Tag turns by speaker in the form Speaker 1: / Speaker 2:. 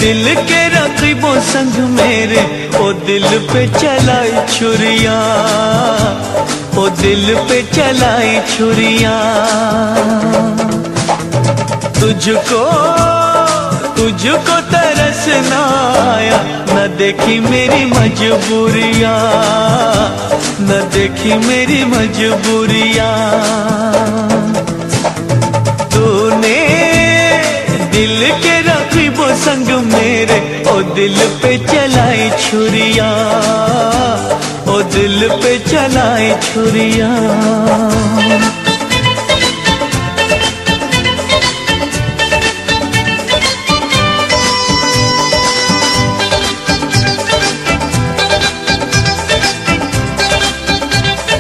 Speaker 1: दिल के रकीबों संग मेरे, ओ दिल पे चलाई छुरियां, ओ दिल पे चलाई छुरियां। तुझको तरस ना आया, न देखी मेरी मजबूरियां, न देखी मेरी मजबूरियां। तूने दिल के रकीबों संग मेरे, ओ दिल पे चलाई छुरियां, ओ दिल पे चलाई छुरियां।